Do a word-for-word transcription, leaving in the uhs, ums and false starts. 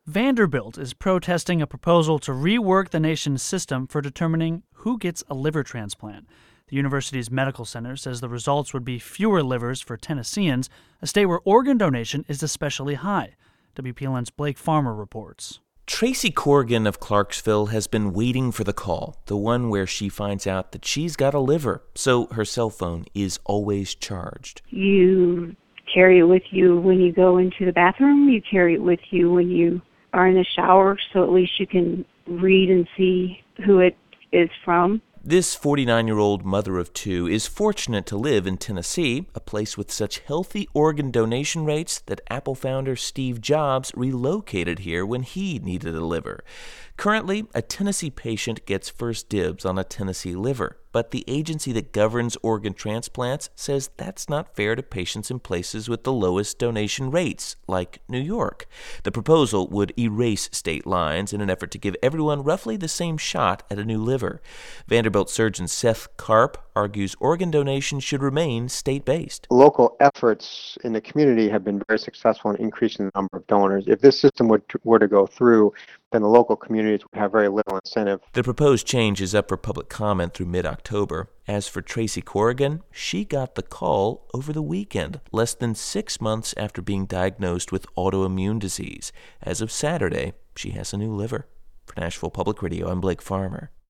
Vanderbilt is protesting a proposal to rework the nation's system for determining who gets a liver transplant. The university's medical center says the results would be fewer livers for Tennesseans, a state where organ donation is especially high. W P L N's Blake Farmer reports. Tracy Corrigan of Clarksville has been waiting for the call, the one where she finds out that she's got a liver, so her cell phone is always charged. You carry it with you when you go into the bathroom. You carry it with you when you are in the shower, so at least you can read and see who it is from. This forty-nine-year-old mother of two is fortunate to live in Tennessee, a place with such healthy organ donation rates that Apple founder Steve Jobs relocated here when he needed a liver. Currently, a Tennessee patient gets first dibs on a Tennessee liver, but the agency that governs organ transplants says that's not fair to patients in places with the lowest donation rates, like New York. The proposal would erase state lines in an effort to give everyone roughly the same shot at a new liver. Vanderbilt surgeon Seth Karp argues organ donation should remain state-based. Local efforts in the community have been very successful in increasing the number of donors. If this system would, were to go through, then the local communities would have very little incentive. The proposed change is up for public comment through mid-October. As for Tracy Corrigan, she got the call over the weekend, less than six months after being diagnosed with autoimmune disease. As of Saturday, she has a new liver. For Nashville Public Radio, I'm Blake Farmer.